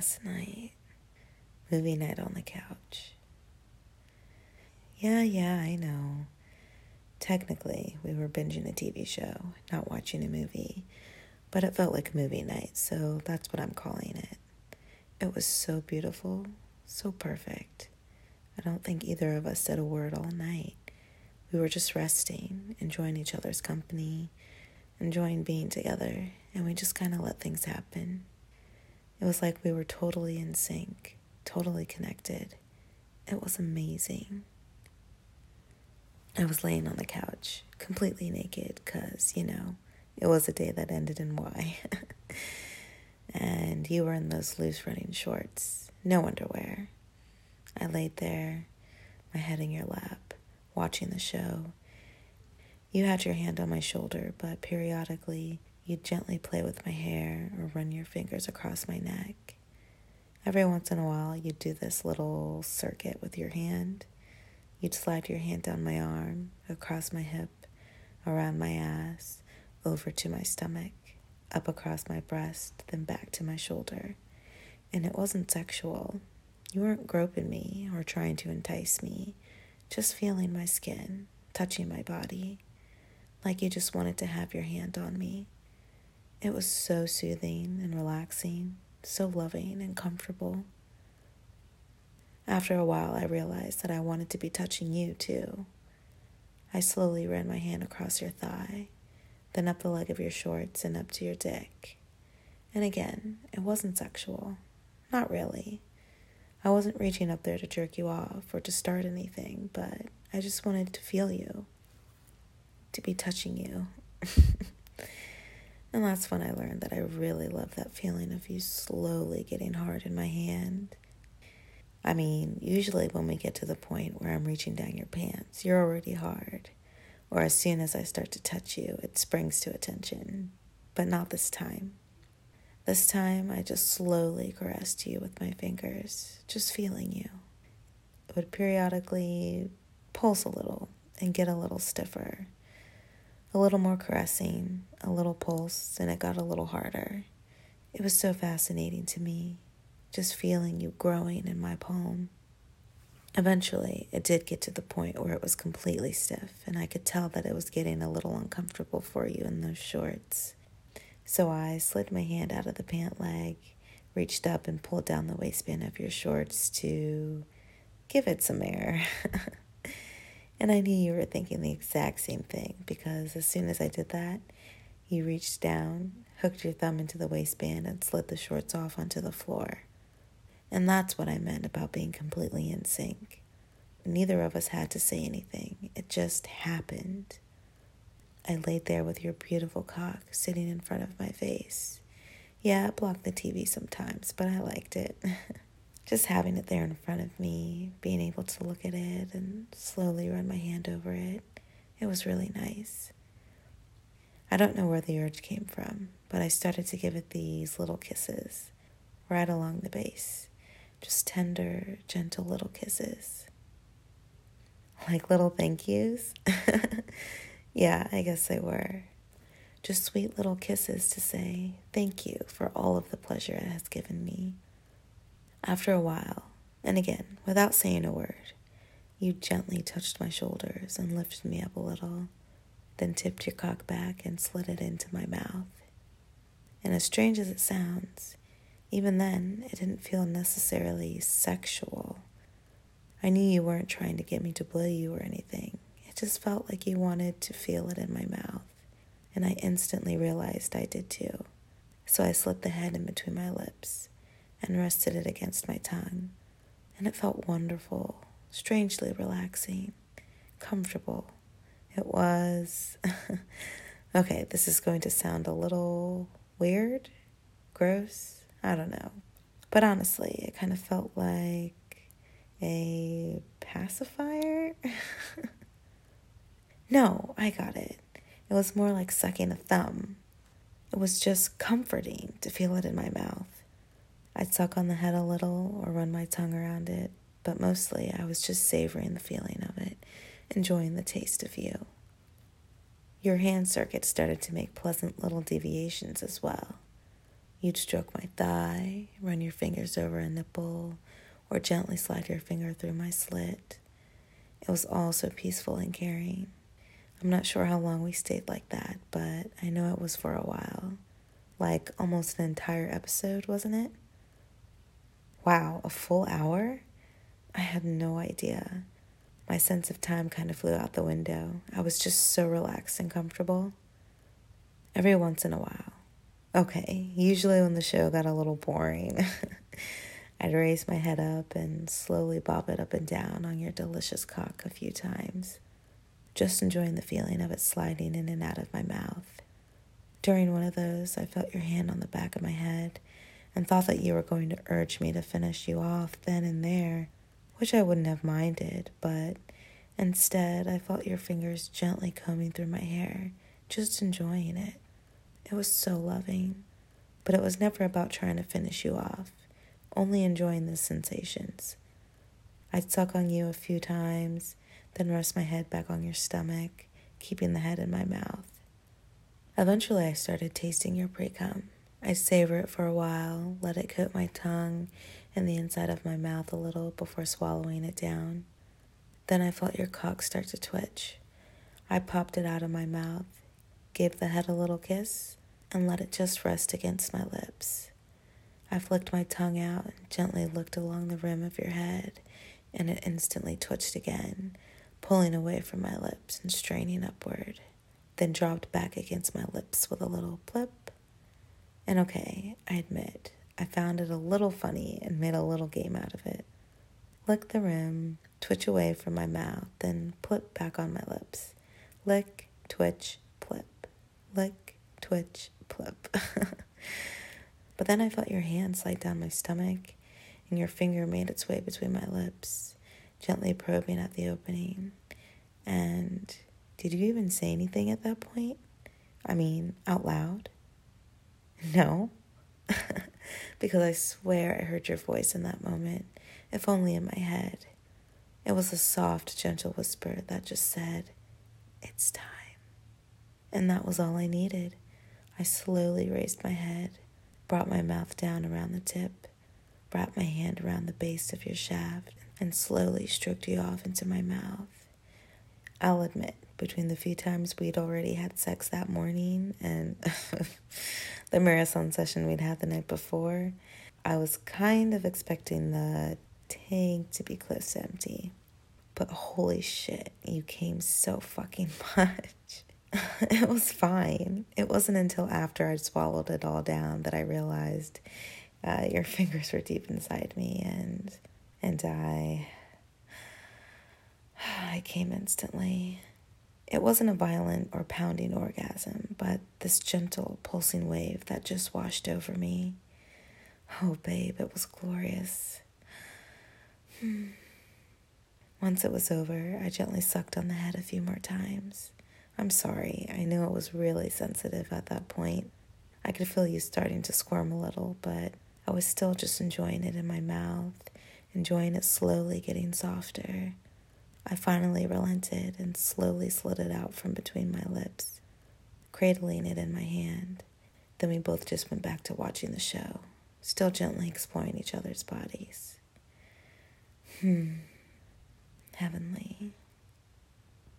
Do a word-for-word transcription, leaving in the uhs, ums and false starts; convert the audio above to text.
last night. Movie night on the couch. Yeah, yeah, I know. Technically, we were binging a T V show, not watching a movie, but it felt like a movie night, so that's what I'm calling it. It was so beautiful, so perfect. I don't think either of us said a word all night. We were just resting, enjoying each other's company, enjoying being together, and we just kind of let things happen. It was like we were totally in sync, totally connected. It was amazing. I was laying on the couch, completely naked, because, you know, it was a day that ended in Y. And you were in those loose running shorts, no underwear. I laid there, my head in your lap, watching the show. You had your hand on my shoulder, but periodically you'd gently play with my hair or run your fingers across my neck. Every once in a while, you'd do this little circuit with your hand. You'd slide your hand down my arm, across my hip, around my ass, over to my stomach, up across my breast, then back to my shoulder. And it wasn't sexual. You weren't groping me or trying to entice me, just feeling my skin, touching my body, like you just wanted to have your hand on me. It was so soothing and relaxing, so loving and comfortable. After a while, I realized that I wanted to be touching you too. I slowly ran my hand across your thigh, then up the leg of your shorts and up to your dick. And again, it wasn't sexual. Not really. I wasn't reaching up there to jerk you off or to start anything, but I just wanted to feel you, to be touching you. And that's when I learned that I really love that feeling of you slowly getting hard in my hand. I mean, usually when we get to the point where I'm reaching down your pants, you're already hard. Or as soon as I start to touch you, it springs to attention. But not this time. This time, I just slowly caressed you with my fingers, just feeling you. It would periodically pulse a little and get a little stiffer. A little more caressing, a little pulse, and it got a little harder. It was so fascinating to me, just feeling you growing in my palm. Eventually, it did get to the point where it was completely stiff, and I could tell that it was getting a little uncomfortable for you in those shorts. So I slid my hand out of the pant leg, reached up and pulled down the waistband of your shorts to give it some air. And I knew you were thinking the exact same thing, because as soon as I did that, you reached down, hooked your thumb into the waistband, and slid the shorts off onto the floor. And that's what I meant about being completely in sync. Neither of us had to say anything. It just happened. I laid there with your beautiful cock sitting in front of my face. Yeah, it blocked the T V sometimes, but I liked it. Just having it there in front of me, being able to look at it and slowly run my hand over it, it was really nice. I don't know where the urge came from, but I started to give it these little kisses right along the base. Just tender, gentle little kisses. Like little thank yous? Yeah, I guess they were. Just sweet little kisses to say thank you for all of the pleasure it has given me. After a while, and again, without saying a word, you gently touched my shoulders and lifted me up a little, then tipped your cock back and slid it into my mouth. And as strange as it sounds, even then, it didn't feel necessarily sexual. I knew you weren't trying to get me to blow you or anything. It just felt like you wanted to feel it in my mouth, and I instantly realized I did too. So I slipped the head in between my lips and rested it against my tongue, and it felt wonderful, strangely relaxing, comfortable. It was... Okay, this is going to sound a little weird, gross, I don't know. But honestly, it kind of felt like a pacifier? No, I got it. It was more like sucking a thumb. It was just comforting to feel it in my mouth. I'd suck on the head a little or run my tongue around it, but mostly I was just savoring the feeling of it, enjoying the taste of you. Your hand circuit started to make pleasant little deviations as well. You'd stroke my thigh, run your fingers over a nipple, or gently slide your finger through my slit. It was all so peaceful and caring. I'm not sure how long we stayed like that, but I know it was for a while. Like almost an entire episode, wasn't it? Wow, a full hour? I had no idea. My sense of time kind of flew out the window. I was just so relaxed and comfortable. Every once in a while. Okay, usually when the show got a little boring, I'd raise my head up and slowly bob it up and down on your delicious cock a few times, just enjoying the feeling of it sliding in and out of my mouth. During one of those, I felt your hand on the back of my head and thought that you were going to urge me to finish you off then and there, which I wouldn't have minded, but instead I felt your fingers gently combing through my hair, just enjoying it. It was so loving, but it was never about trying to finish you off, only enjoying the sensations. I'd suck on you a few times, then rest my head back on your stomach, keeping the head in my mouth. Eventually, I started tasting your pre-cum. I'd savor it for a while, let it coat my tongue and the inside of my mouth a little before swallowing it down. Then I felt your cock start to twitch. I popped it out of my mouth, gave the head a little kiss, and let it just rest against my lips. I flicked my tongue out and gently looked along the rim of your head, and it instantly twitched again, pulling away from my lips and straining upward, then dropped back against my lips with a little plip. And okay, I admit, I found it a little funny and made a little game out of it. Lick the rim, twitch away from my mouth, then plip back on my lips. Lick, twitch, plip. Lick, twitch, plip. But then I felt your hand slide down my stomach, and your finger made its way between my lips, gently probing at the opening. And did you even say anything at that point? I mean, out loud? No? Because I swear I heard your voice in that moment, if only in my head. It was a soft, gentle whisper that just said, "It's time." And that was all I needed. I slowly raised my head, brought my mouth down around the tip, wrapped my hand around the base of your shaft, and slowly stroked you off into my mouth. I'll admit, between the few times we'd already had sex that morning and the marathon session we'd had the night before, I was kind of expecting the tank to be close to empty. But holy shit, you came so fucking much. It was fine. It wasn't until after I'd swallowed it all down that I realized uh, your fingers were deep inside me, and and I... I came instantly. It wasn't a violent or pounding orgasm, but this gentle, pulsing wave that just washed over me. Oh, babe, it was glorious. Hmm. Once it was over, I gently sucked on the head a few more times. I'm sorry, I knew it was really sensitive at that point. I could feel you starting to squirm a little, but I was still just enjoying it in my mouth, enjoying it slowly getting softer. I finally relented and slowly slid it out from between my lips, cradling it in my hand. Then we both just went back to watching the show, still gently exploring each other's bodies. Hmm. Heavenly.